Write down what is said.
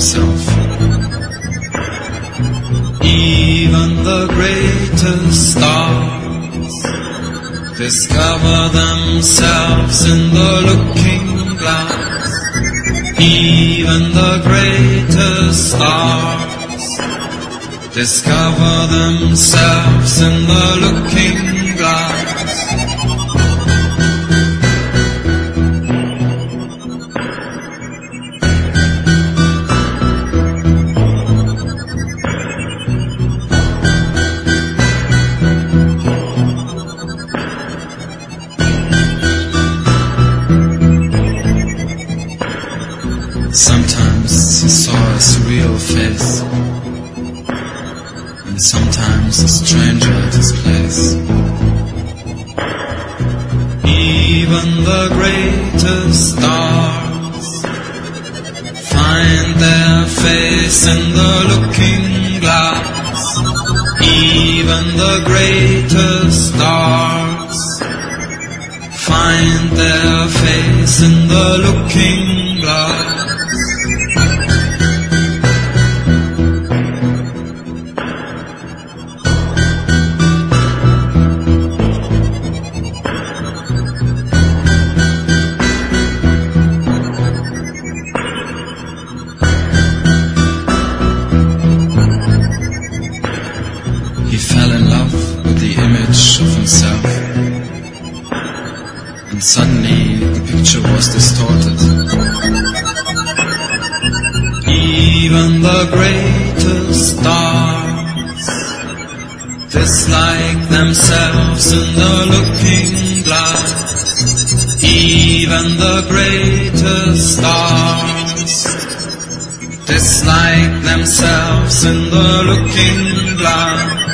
himself. Even the greatest stars discover themselves in the looking glass. Even the greatest stars discover themselves in the looking glass. Sometimes he saw a surreal face, and sometimes a stranger at his place. Even the greatest stars find their face in the looking glass. Even the greatest stars find their face in the looking glass. He fell in love with the image of himself, and suddenly the picture was distorted. Even the greatest stars dislike themselves in the looking glass. Even the greatest stars dislike themselves in the looking glass.